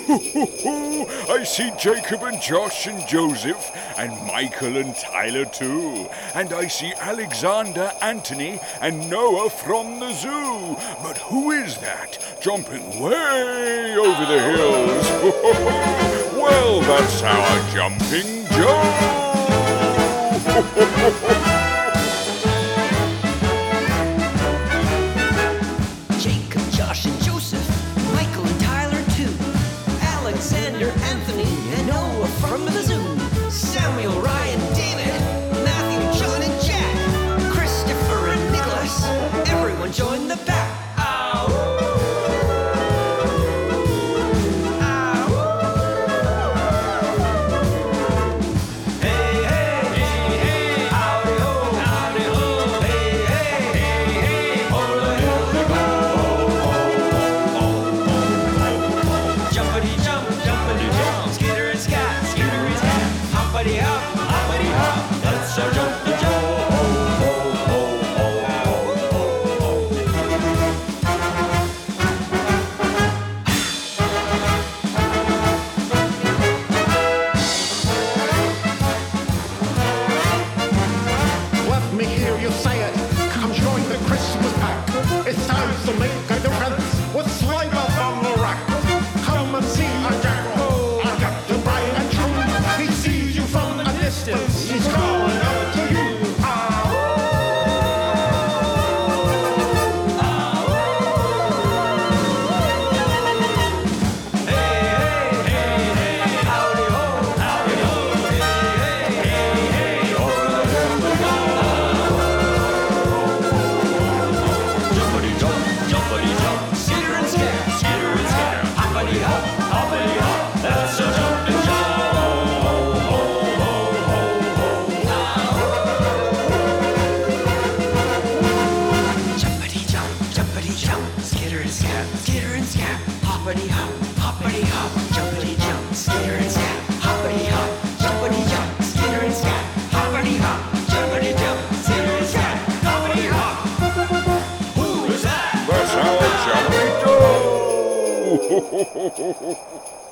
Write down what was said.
I see Jacob and Josh and Joseph and Michael and Tyler too. And I see Alexander, Anthony and Noah from the zoo. But who is that jumping way over the hills? Well, that's our Jumping Joe. Jacob, Josh, and Joseph, Michael and Tyler too, Alexander, Anthony, and Noah from the zoo, Samuel, Ryan, David, Matthew, John, and Jack, Christopher and Nicholas, everyone join the pack. Ow! Ow! Hey, hey, hey, hey, howdy ho, howdy ho, hey, hey, hey, hey, over the hill we go. Jumpity jump, jumpity jump, skitter and scat, skitter and scat, hoppity hop, let's our jumping Joe. Let me hear you say it. Come join the Christmas pack. It's time to make a difference with Slide Up on the Rack. Come and see our Jack. Our Captain Brian and True. He sees you from a distance. He's calling out to you. Jumpity jump, jumpity jump, skitter and scat, hoppity hop, that's our jumping Joe. Jumpity jump, skitter and scat, hoppity hop, jumpity jump, skitter and scat, hoppity hop, jumpity jump, skitter and scat, hoppity hop, jumpity jump, skitter and scat, hoppity hop. Who is that? That's our Jumping Joe.